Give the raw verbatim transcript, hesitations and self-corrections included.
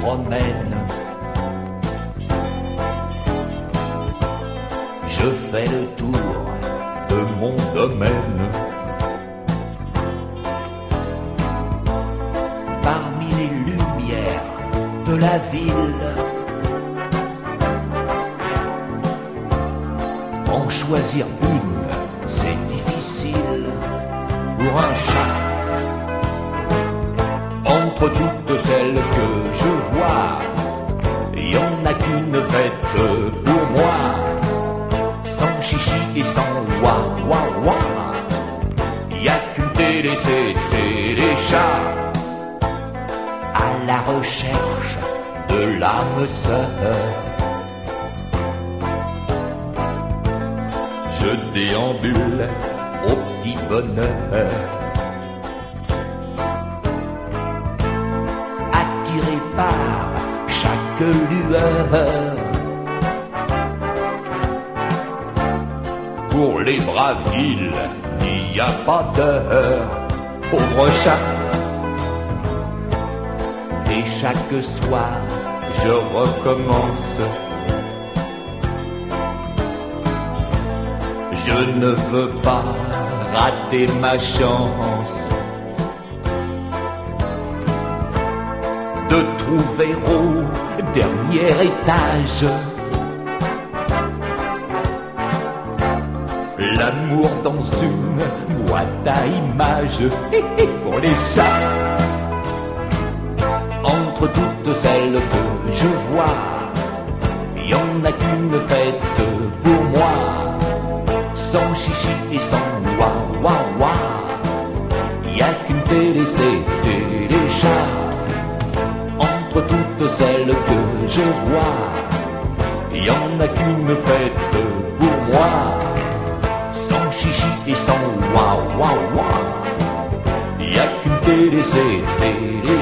promène. Je fais le tour de mon domaine. Parmi les lumières de la ville, en choisir une, c'est difficile pour un chat. Entre toutes celles que je vois, y en a qu'une faite pour moi. Sans chichi et sans wa wa wa, y a qu'une télé, c'est Téléchat. À la recherche de l'âme sœur, je déambule au petit bonheur. Attiré par chaque lueur, pour les braves îles, il n'y a pas d'heure. Pauvre chat. Et chaque soir, je recommence. Je ne veux pas rater ma chance de trouver au dernier étage l'amour dans une boîte à images pour les chats. Entre toutes celles que je vois, y en a qu'une faite pour moi. Sans chichi et sans wa wa wa, y a qu'une télé, c'est Téléchat. Entre toutes celles que je vois, y en a qu'une faite pour moi. Sans chichi et sans wa wa wa, y a qu'une télé, c'est Téléchat.